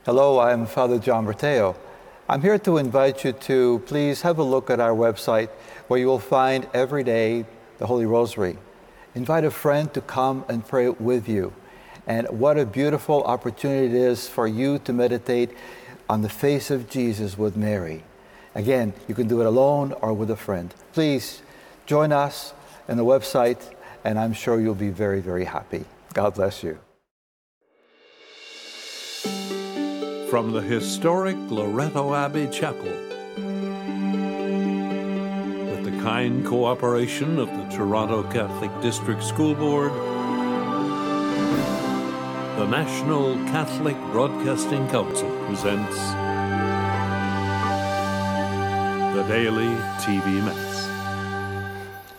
Hello, I'm Father John Berteo. I'm here to invite you to please have a look at our website where you will find every day the Holy Rosary. Invite a friend to come and pray with you. And what a beautiful opportunity it is for you to meditate on the face of Jesus with Mary. Again, you can do it alone or with a friend. Please join us on the website, and I'm sure you'll be very, very happy. God bless you. From the historic Loretto Abbey Chapel, with the kind cooperation of the Toronto Catholic District School Board, the National Catholic Broadcasting Council presents the Daily TV Mass.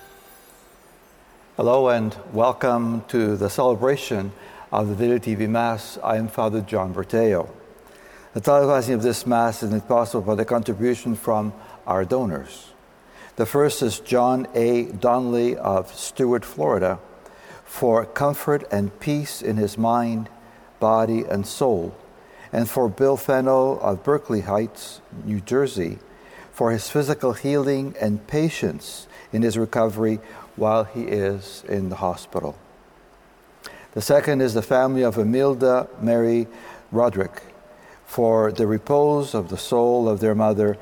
Hello and welcome to the celebration of the Daily TV Mass. I am Father John Berteo. The televising of this Mass is made possible by the contribution from our donors. The first is John A. Donnelly of Stewart, Florida, for comfort and peace in his mind, body, and soul, and for Bill Fennell of Berkeley Heights, New Jersey, for his physical healing and patience in his recovery while he is in the hospital. The second is the family of Imelda Mary Roderick, for the repose of the soul of their mother,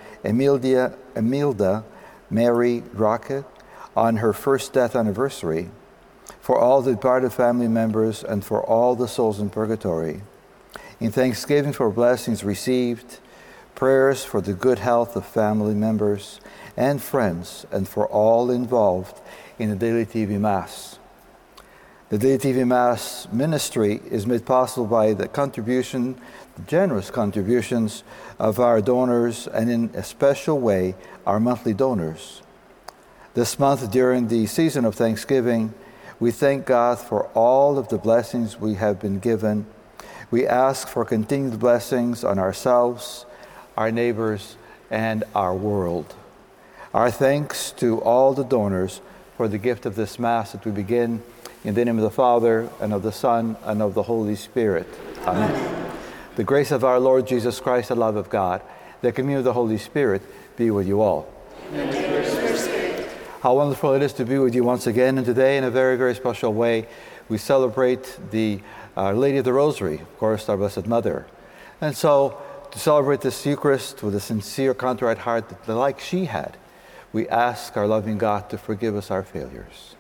Imelda Mary Rocket, on her first death anniversary, for all the departed family members, and for all the souls in purgatory. In thanksgiving for blessings received, prayers for the good health of family members and friends, and for all involved in the Daily TV Mass. The Daily TV Mass ministry is made possible by the generous contributions of our donors, and in a special way, our monthly donors. This month, during the season of Thanksgiving, we thank God for all of the blessings we have been given. We ask for continued blessings on ourselves, our neighbors, and our world. Our thanks to all the donors for the gift of this Mass that we begin in the name of the Father, and of the Son, and of the Holy Spirit. Amen. The grace of our Lord Jesus Christ, the love of God, the communion of the Holy Spirit be with you all. And with your spirit. How wonderful it is to be with you once again. And today, in a very, very special way, we celebrate the Our Lady of the Rosary, of course, our Blessed Mother. And so, to celebrate this Eucharist with a sincere, contrite heart like she had, we ask our loving God to forgive us our failures.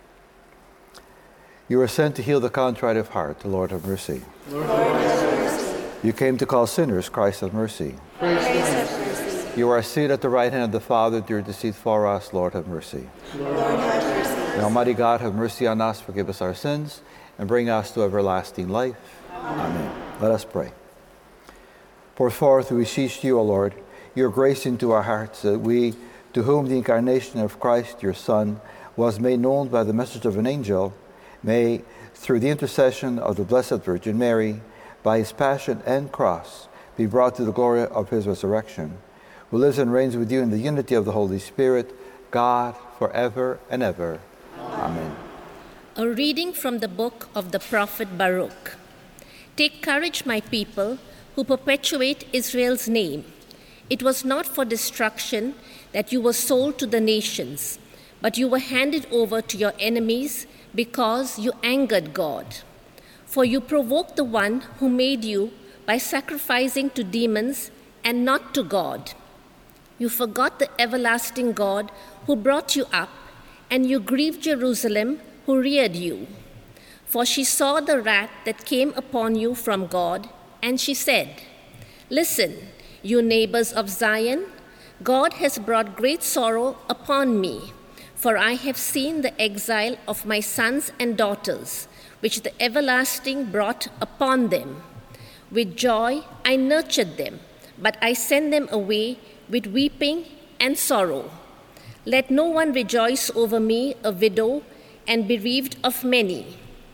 You are sent to heal the contrite of heart. The Lord have mercy. Lord have mercy. You came to call sinners. Christ have mercy. Christ have mercy. You are seated at the right hand of the Father. To intercede for us. Lord have mercy. Lord have mercy. May Almighty God have mercy on us, forgive us our sins, and bring us to everlasting life. Amen. Let us pray. Pour forth, we beseech you, O Lord, your grace into our hearts, that we, to whom the incarnation of Christ, your Son, was made known by the message of an angel, may, through the intercession of the Blessed Virgin Mary, by his passion and cross, be brought to the glory of his resurrection, who lives and reigns with you in the unity of the Holy Spirit, God, forever and ever. Amen. A reading from the book of the prophet Baruch. Take courage, my people, who perpetuate Israel's name. It was not for destruction that you were sold to the nations, but you were handed over to your enemies because you angered God. For you provoked the one who made you by sacrificing to demons and not to God. You forgot the everlasting God who brought you up, and you grieved Jerusalem who reared you. For she saw the wrath that came upon you from God, and she said, Listen, you neighbors of Zion, God has brought great sorrow upon me, for I have seen the exile of my sons and daughters, which the everlasting brought upon them. With joy I nurtured them, but I send them away with weeping and sorrow. Let no one rejoice over me, a widow, and bereaved of many.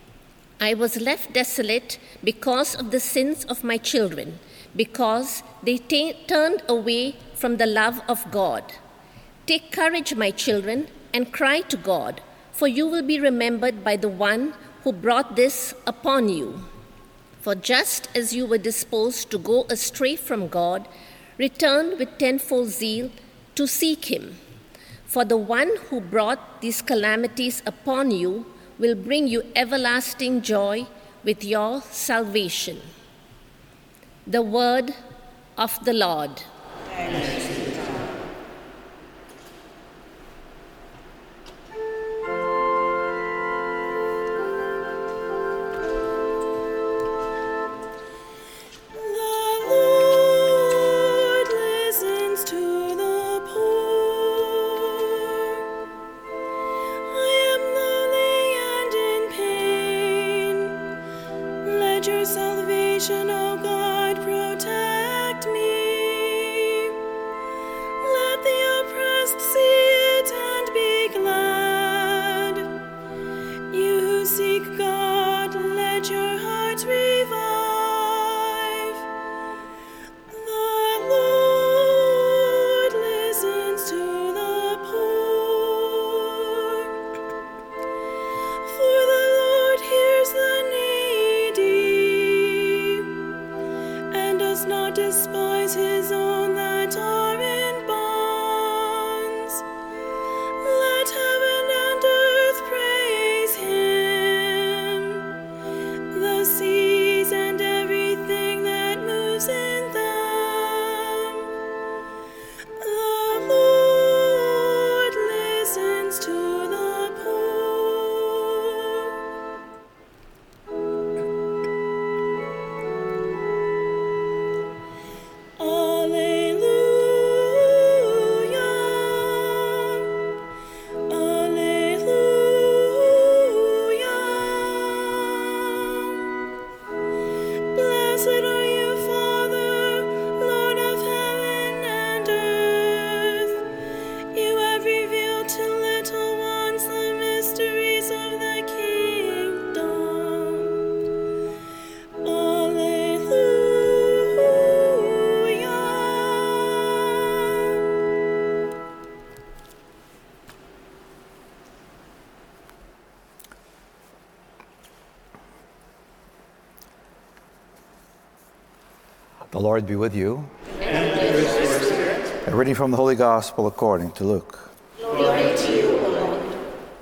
I was left desolate because of the sins of my children, because they turned away from the love of God. Take courage, my children, and cry to God, for you will be remembered by the one who brought this upon you. For just as you were disposed to go astray from God, return with tenfold zeal to seek him. For the one who brought these calamities upon you will bring you everlasting joy with your salvation. The word of the Lord. The Lord be with you. And with your spirit. A reading from the Holy Gospel according to Luke. Glory to you, O Lord.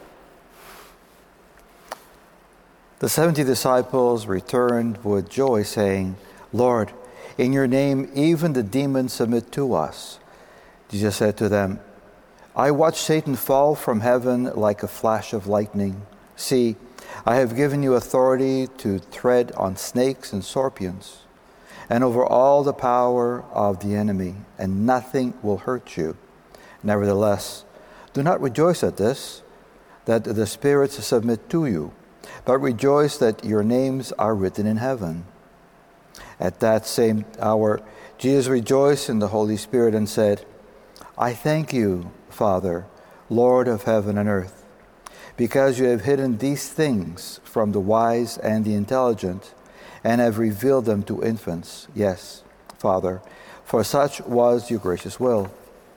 The 70 disciples returned with joy, saying, Lord, in your name even the demons submit to us. Jesus said to them, I watched Satan fall from heaven like a flash of lightning. See, I have given you authority to tread on snakes and scorpions, and over all the power of the enemy, and nothing will hurt you. Nevertheless, do not rejoice at this, that the spirits submit to you, but rejoice that your names are written in heaven. At that same hour, Jesus rejoiced in the Holy Spirit and said, I thank you, Father, Lord of heaven and earth, because you have hidden these things from the wise and the intelligent, and have revealed them to infants. Yes, Father, for such was your gracious will.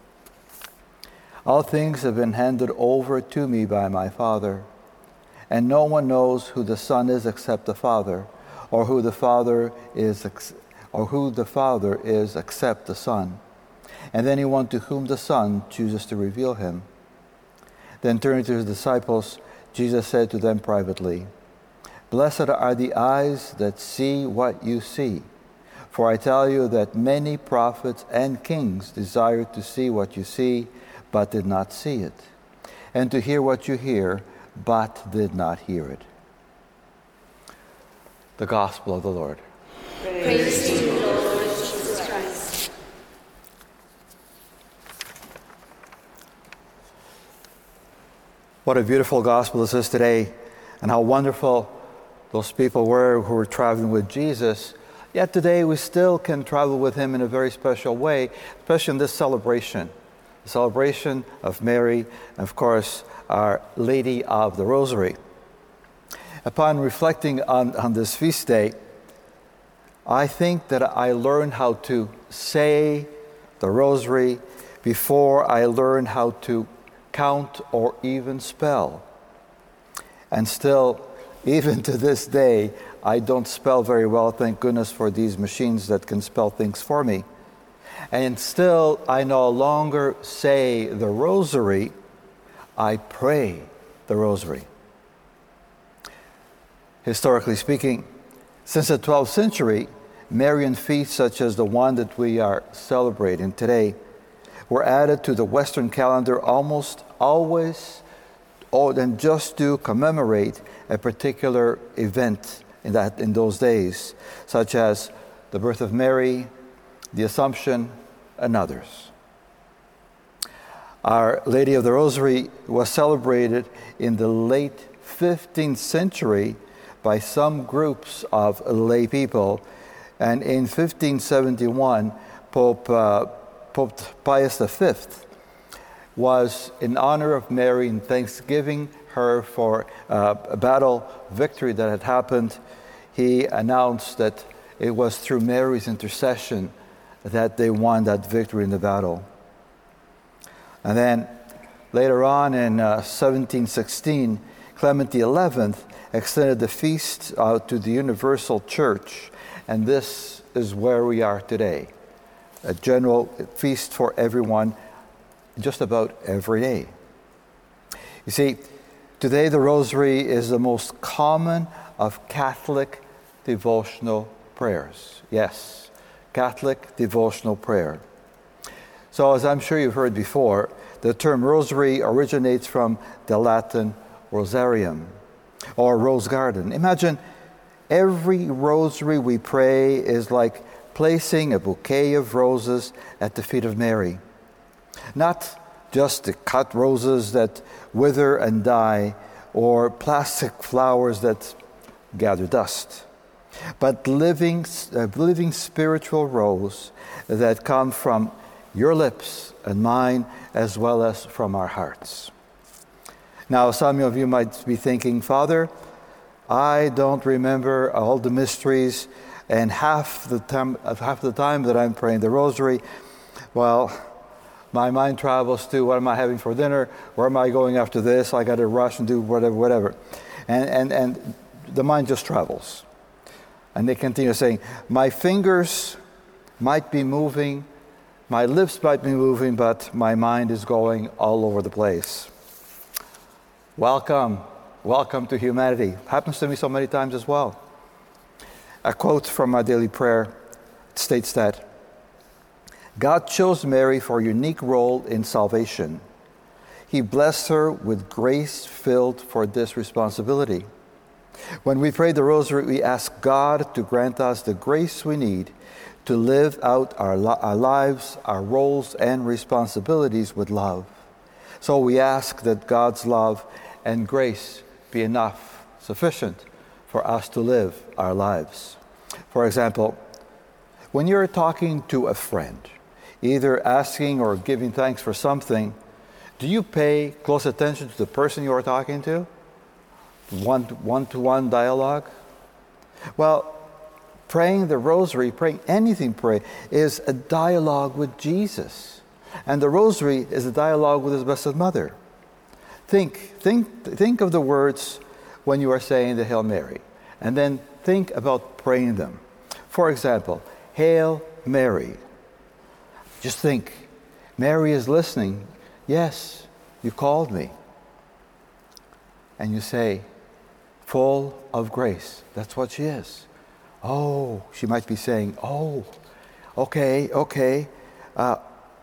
All things have been handed over to me by my Father, and no one knows who the Son is except the Father, or who the Father is except the Son, and anyone to whom the Son chooses to reveal him. Then turning to his disciples, Jesus said to them privately, Blessed are the eyes that see what you see. For I tell you that many prophets and kings desired to see what you see, but did not see it, and to hear what you hear, but did not hear it. The Gospel of the Lord. Praise to you, Lord Jesus Christ. What a beautiful gospel this is today, and how wonderful those people were who were traveling with Jesus. Yet today we still can travel with him in a very special way, especially in this celebration. The celebration of Mary, and of course, Our Lady of the Rosary. Upon reflecting on this feast day, I think that I learned how to say the Rosary before I learned how to count or even spell. And still, even to this day, I don't spell very well, thank goodness for these machines that can spell things for me. And still, I no longer say the rosary, I pray the rosary. Historically speaking, since the 12th century, Marian feasts such as the one that we are celebrating today were added to the Western calendar almost always, and just to commemorate a particular event in those days, such as the birth of Mary, the Assumption, and others. Our Lady of the Rosary was celebrated in the late 15th century by some groups of lay people, and in 1571, Pope Pius V was in honor of Mary and thanksgiving her for a battle victory that had happened. He announced that it was through Mary's intercession that they won that victory in the battle. And then later on in 1716, Clement XI extended the feast to the Universal Church, and this is where we are today. A general feast for everyone, just about every day. You see, today the Rosary is the most common of Catholic devotional prayers. Yes, Catholic devotional prayer. So as I'm sure you've heard before, the term rosary originates from the Latin rosarium, or rose garden. Imagine every rosary we pray is like placing a bouquet of roses at the feet of Mary. Not just the cut roses that wither and die, or plastic flowers that gather dust, but living spiritual rose that come from your lips and mine, as well as from our hearts. Now, some of you might be thinking, Father, I don't remember all the mysteries, and half the time that I'm praying the rosary, well, my mind travels to what am I having for dinner? Where am I going after this? I got to rush and do whatever. And the mind just travels. And they continue saying, my fingers might be moving, my lips might be moving, but my mind is going all over the place. Welcome to humanity. Happens to me so many times as well. A quote from my daily prayer states that God chose Mary for a unique role in salvation. He blessed her with grace filled for this responsibility. When we pray the rosary, we ask God to grant us the grace we need to live out our lives, our roles and responsibilities with love. So we ask that God's love and grace be enough, sufficient for us to live our lives. For example, when you're talking to a friend, either asking or giving thanks for something, do you pay close attention to the person you are talking to? One-to-one dialogue? Well, praying the rosary, praying anything, is a dialogue with Jesus. And the rosary is a dialogue with His Blessed Mother. Think of the words when you are saying the Hail Mary, and then think about praying them. For example, Hail Mary. Just think, Mary is listening. Yes, you called me. And you say, full of grace. That's what she is. Oh, she might be saying, oh, okay. The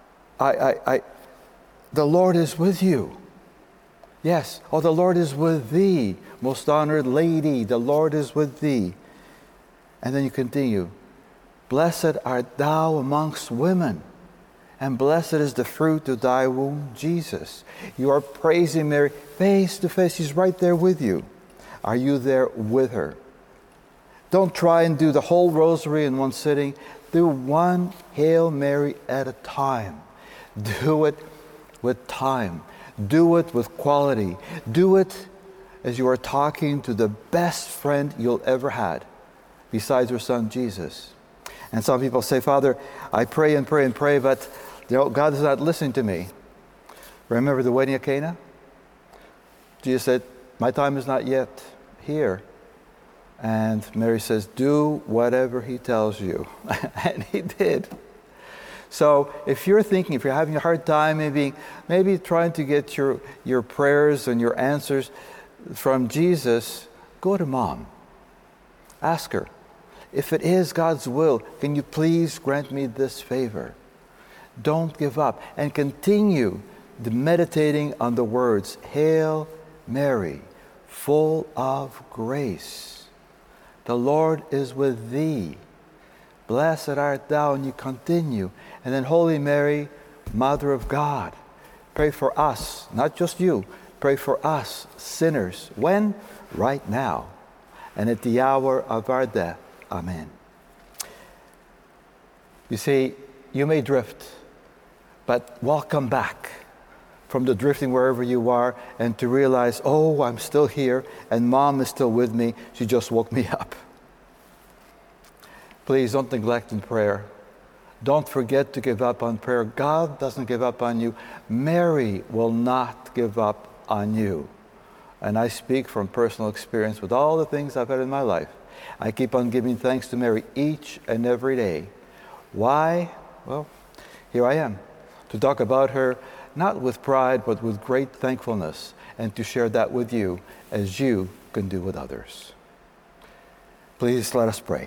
Lord is with you. Yes. Oh, the Lord is with thee, most honored lady. The Lord is with thee. And then you continue. Blessed art thou amongst women, and blessed is the fruit of thy womb, Jesus. You are praising Mary face to face. She's right there with you. Are you there with her? Don't try and do the whole rosary in one sitting. Do one Hail Mary at a time. Do it with time. Do it with quality. Do it as you are talking to the best friend you'll ever had, besides your son Jesus. And some people say, Father, I pray and pray and pray, but God is not listening to me. Remember the wedding at Cana? Jesus said, my time is not yet here. And Mary says, do whatever he tells you. And he did. So if you're having a hard time, maybe trying to get your prayers and your answers from Jesus, go to Mom. Ask her, if it is God's will, can you please grant me this favor? Don't give up, and continue meditating on the words, Hail Mary, full of grace. The Lord is with thee. Blessed art thou, and you continue. And then, Holy Mary, Mother of God, pray for us, not just you, pray for us, sinners. When? Right now, and at the hour of our death. Amen. You see, you may drift, but welcome back from the drifting wherever you are, and to realize, oh, I'm still here, and Mom is still with me. She just woke me up. Please don't neglect in prayer. Don't forget to give up on prayer. God doesn't give up on you. Mary will not give up on you. And I speak from personal experience with all the things I've had in my life. I keep on giving thanks to Mary each and every day. Why? Well, here I am to talk about her, not with pride, but with great thankfulness, and to share that with you as you can do with others. Please let us pray.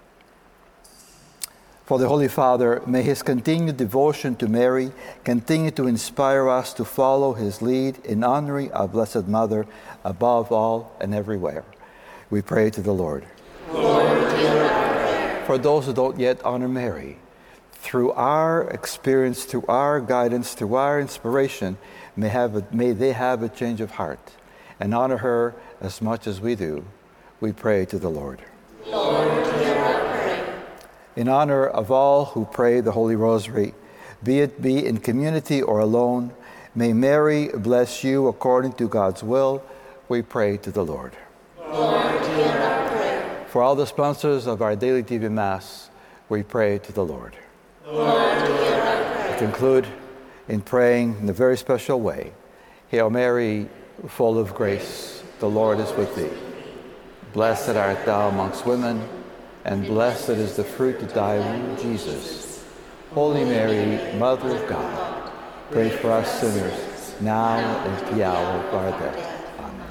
For the Holy Father, may his continued devotion to Mary continue to inspire us to follow his lead in honoring our Blessed Mother above all and everywhere. We pray to the Lord. Lord, hear our prayer. For those who don't yet honor Mary, through our experience, through our guidance, through our inspiration, may they have a change of heart and honor her as much as we do. We pray to the Lord. Lord, hear our prayer. In honor of all who pray the Holy Rosary, be it in community or alone, may Mary bless you according to God's will. We pray to the Lord. Lord, hear our prayer. For all the sponsors of our daily TV Mass, we pray to the Lord. Lord, hear our prayer. I conclude in praying in a very special way. Hail Mary, full of grace, the Lord is with thee. Blessed art thou amongst women, and blessed is the fruit of thy womb, Jesus. Holy Mary, Mother of God, pray for us sinners, now and at the hour of our death. Amen.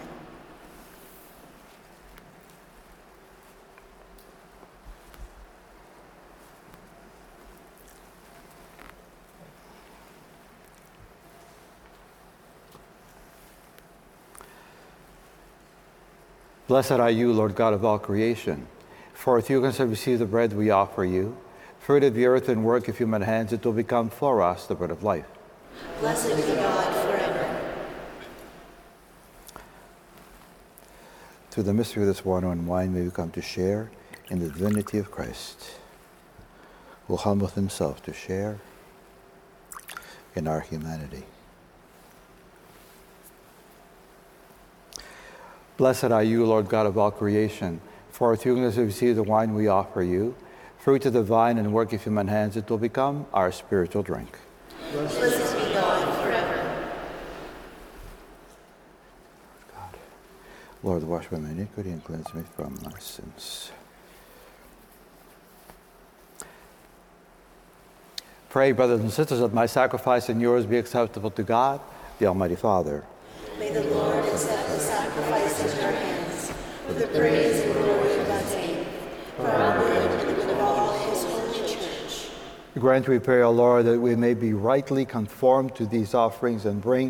Blessed are you, Lord God of all creation. For if you can receive the bread we offer you, fruit of the earth and work of human hands, it will become for us the bread of life. Blessed be God forever. Through the mystery of this water and wine, may we come to share in the divinity of Christ, who humbled himself to share in our humanity. Blessed are you, Lord God of all creation. For if you can receive the wine we offer you, fruit of the vine and work of human hands, it will become our spiritual drink. Blessed be God forever. God. Lord, wash away my iniquity and cleanse me from my sins. Pray, brothers and sisters, that my sacrifice and yours be acceptable to God, the Almighty Father. May the Lord accept the sacrifice at your hands for the praise and glory of God's name, for our good and of all his holy church. Grant, we pray, O Lord, that we may be rightly conformed to these offerings and in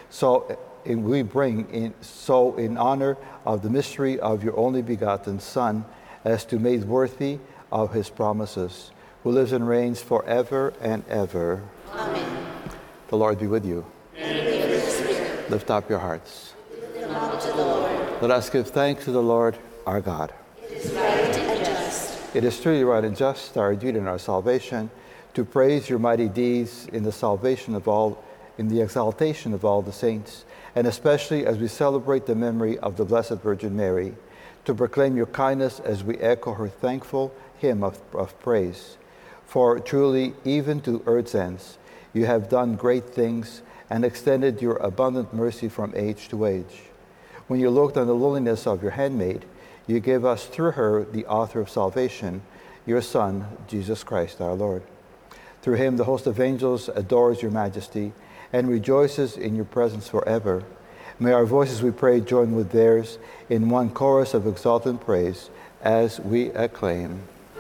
honor of the mystery of your only begotten Son, as to made worthy of his promises, who lives and reigns forever and ever. Amen. The Lord be with you. And with your spirit. Lift up your hearts. Lift them up to the Lord. Let us give thanks to the Lord our God. It is right and just. It is truly right and just, our duty and our salvation, to praise your mighty deeds in the exaltation of all the saints, and especially as we celebrate the memory of the Blessed Virgin Mary, to proclaim your kindness as we echo her thankful hymn of praise. For truly, even to earth's ends, you have done great things and extended your abundant mercy from age to age. When you looked on the lowliness of your handmaid, you give us through her the author of salvation, your Son, Jesus Christ our Lord. Through him the host of angels adores your majesty and rejoices in your presence forever. May our voices, we pray, join with theirs in one chorus of exultant praise as we acclaim.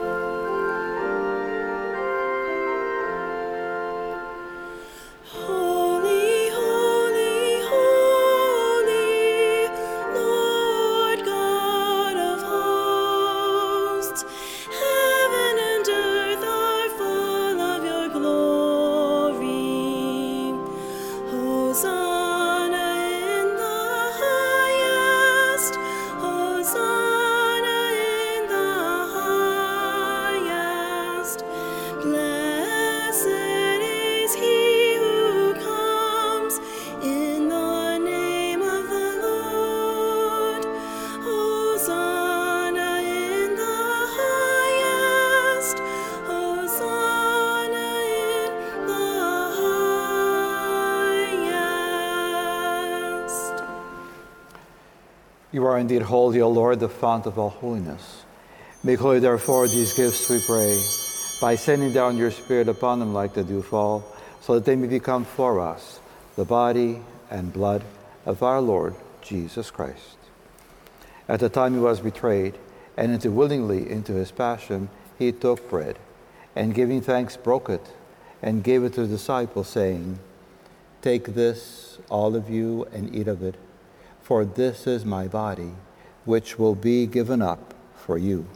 You are indeed holy, O Lord, the fount of all holiness. Make holy, therefore, these gifts, we pray, by sending down your Spirit upon them like the dewfall, so that they may become for us the body and blood of our Lord Jesus Christ. At the time he was betrayed, and entered willingly into his passion, he took bread, and giving thanks, broke it, and gave it to the disciples, saying, "Take this, all of you, and eat of it. For this is my body, which will be given up for you."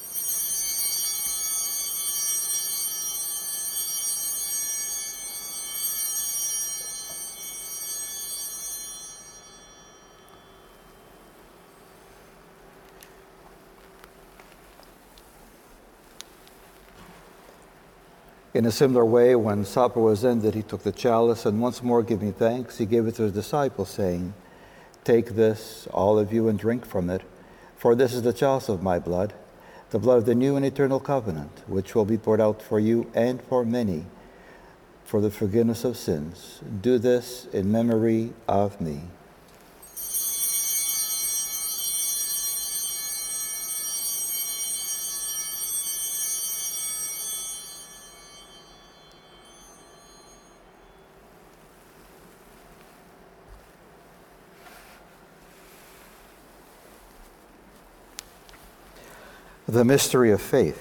In a similar way, when supper was ended, he took the chalice, and once more giving thanks, he gave it to his disciples, saying, "Take this, all of you, and drink from it, for this is the chalice of my blood, the blood of the new and eternal covenant, which will be poured out for you and for many for the forgiveness of sins. Do this in memory of me." The mystery of faith.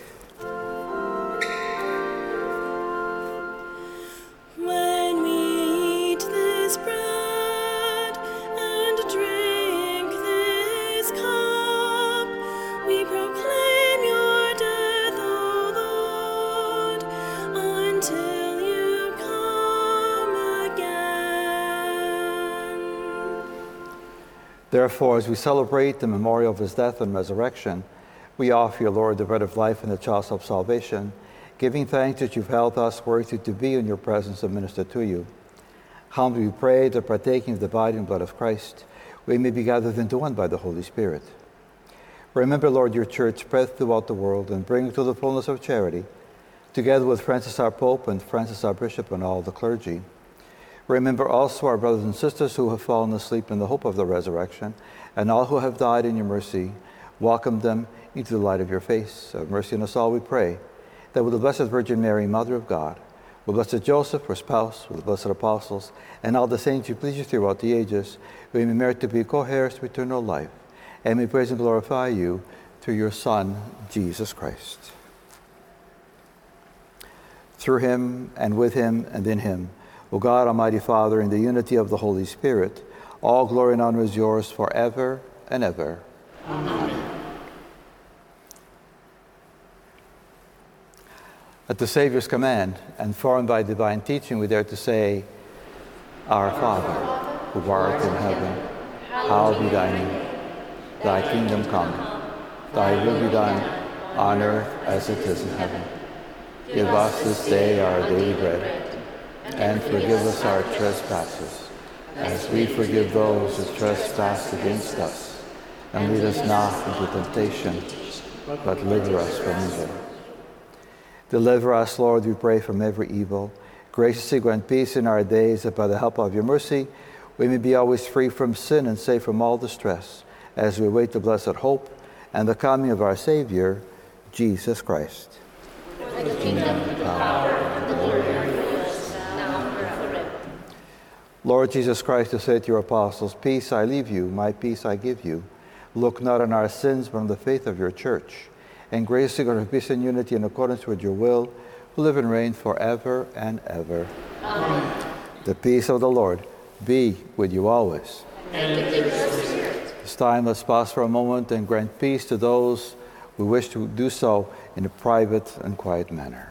When we eat this bread and drink this cup, we proclaim your death, O Lord, until you come again. Therefore, as we celebrate the memorial of his death and resurrection, we offer you, Lord, the bread of life and the chalice of salvation, giving thanks that you've held us worthy to be in your presence and minister to you. Humbly we pray that partaking of the body and blood of Christ, we may be gathered into one by the Holy Spirit. Remember, Lord, your church spread throughout the world and bring it to the fullness of charity, together with Francis our Pope and Francis our Bishop and all the clergy. Remember also our brothers and sisters who have fallen asleep in the hope of the resurrection, and all who have died in your mercy. Welcome them into the light of your face. Have mercy on us all, we pray, that with the Blessed Virgin Mary, Mother of God, with Blessed Joseph, her spouse, with the blessed apostles, and all the saints who please you throughout the ages, we may merit to be co-heirs to eternal life, and may praise and glorify you through your Son, Jesus Christ. Through him, and with him, and in him, O God, Almighty Father, in the unity of the Holy Spirit, all glory and honor is yours forever and ever. Amen. At the Savior's command, and formed by divine teaching, we dare to say, Our Father, who art in heaven, hallowed be thy name. Thy kingdom come, thy will be done, on earth as it is in heaven. Give us this day our daily bread, and forgive us our trespasses, as we forgive those who trespass against us. And lead us not into temptation, but deliver us from evil. Deliver us, Lord, we pray, from every evil. Graciously grant peace in our days, that by the help of your mercy, we may be always free from sin and safe from all distress, as we await the blessed hope and the coming of our Savior, Jesus Christ. For the kingdom, the power, and the glory are yours, now and forever. Lord Jesus Christ, who said to your apostles, "Peace I leave you, my peace I give you," look not on our sins, but on the faith of your church, and grace to grant peace and unity in accordance with your will, who live and reign forever and ever. Amen. The peace of the Lord be with you always. And with your spirit. This time, let's pause for a moment and grant peace to those who wish to do so in a private and quiet manner.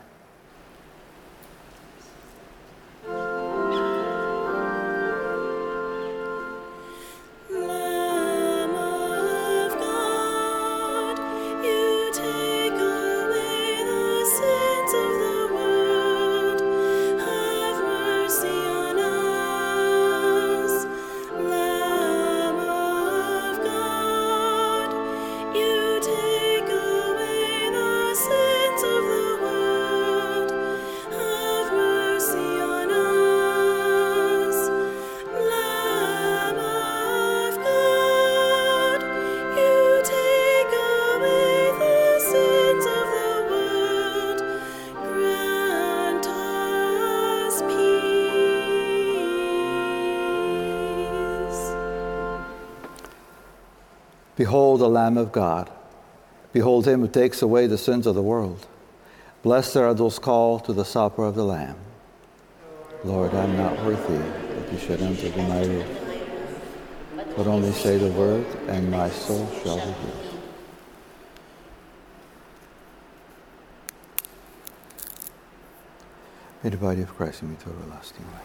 Behold the Lamb of God. Behold him who takes away the sins of the world. Blessed are those called to the supper of the Lamb. Lord, I am not worthy that you should enter into my roof, but only say the word, and my soul shall be healed. May the body of Christ be to everlasting life.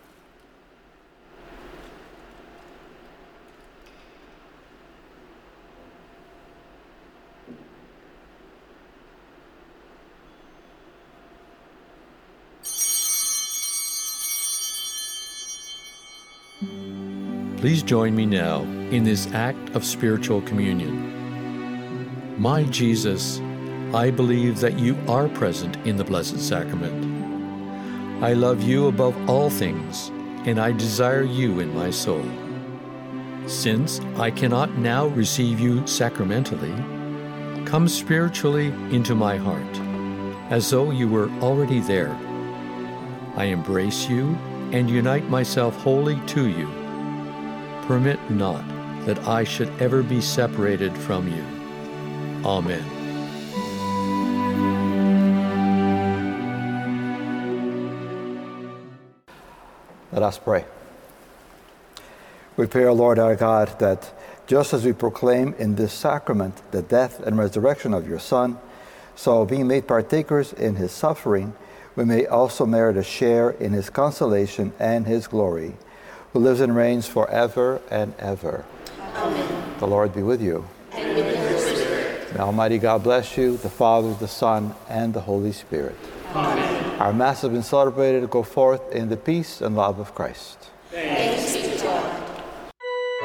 Please join me now in this act of spiritual communion. My Jesus, I believe that you are present in the Blessed Sacrament. I love you above all things, and I desire you in my soul. Since I cannot now receive you sacramentally, come spiritually into my heart, as though you were already there. I embrace you and unite myself wholly to you. Permit not that I should ever be separated from you. Amen. Let us pray. We pray, O Lord our God, that just as we proclaim in this sacrament the death and resurrection of your Son, so being made partakers in his suffering, we may also merit a share in his consolation and his glory, who lives and reigns forever and ever. Amen. The Lord be with you. And with your spirit. May Almighty God bless you, the Father, the Son, and the Holy Spirit. Amen. Our Mass has been celebrated. Go forth in the peace and love of Christ. Thanks be to God.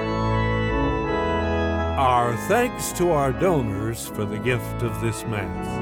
Our thanks to our donors for the gift of this Mass.